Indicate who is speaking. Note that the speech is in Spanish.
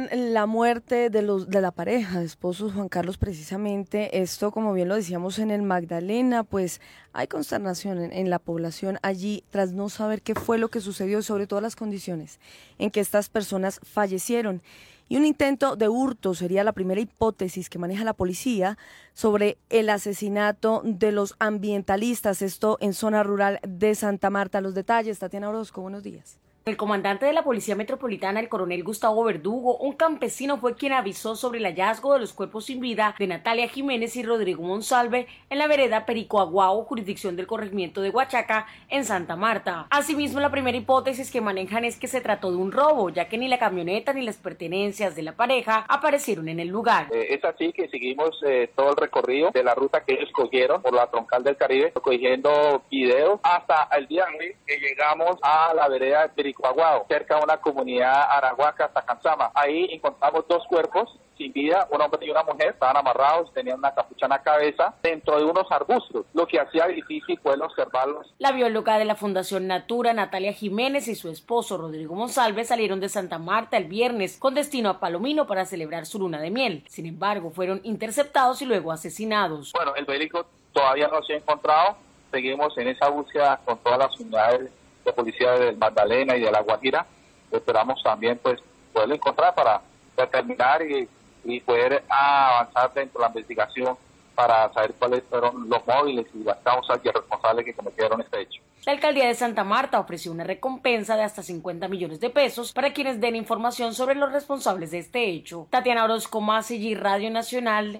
Speaker 1: con la muerte de la pareja de esposos Juan Carlos, precisamente esto, como bien lo decíamos en el Magdalena, pues hay consternación en la población allí tras no saber qué fue lo que sucedió y sobre todo las condiciones en que estas personas fallecieron. Y un intento de hurto sería la primera hipótesis que maneja la policía sobre el asesinato de los ambientalistas, esto en zona rural de Santa Marta. Los detalles, Tatiana Orozco, buenos días.
Speaker 2: El comandante de la Policía Metropolitana, el coronel Gustavo Verdugo, un campesino, fue quien avisó sobre el hallazgo de los cuerpos sin vida de Natalia Jiménez y Rodrigo Monsalve en la vereda Pericoaguao, jurisdicción del corregimiento de Huachaca, en Santa Marta. Asimismo, la primera hipótesis que manejan es que se trató de un robo, ya que ni la camioneta ni las pertenencias de la pareja aparecieron en el lugar.
Speaker 3: Es así que seguimos todo el recorrido de la ruta que ellos cogieron por la troncal del Caribe, cogiendo videos hasta el día de hoy que llegamos a la vereda de Pericoaguao, cerca de una comunidad arahuaca, Tacansama. Ahí encontramos dos cuerpos sin vida, un hombre y una mujer, estaban amarrados, tenían una capucha en la cabeza, dentro de unos arbustos, lo que hacía difícil poder observarlos.
Speaker 2: La bióloga de la Fundación Natura, Natalia Jiménez, y su esposo, Rodrigo Monsalve, salieron de Santa Marta el viernes con destino a Palomino para celebrar su luna de miel. Sin embargo, fueron interceptados y luego asesinados.
Speaker 3: Bueno, el vehículo todavía no se ha encontrado, seguimos en esa búsqueda con todas las unidades de policía del Magdalena y de La Guajira. Esperamos también pues poderlo encontrar para determinar y poder avanzar dentro de la investigación para saber cuáles fueron los móviles y las causas y responsables que cometieron este hecho.
Speaker 2: La alcaldía de Santa Marta ofreció una recompensa de hasta 50 millones de pesos para quienes den información sobre los responsables de este hecho. Tatiana Orozco, Más Radio Nacional,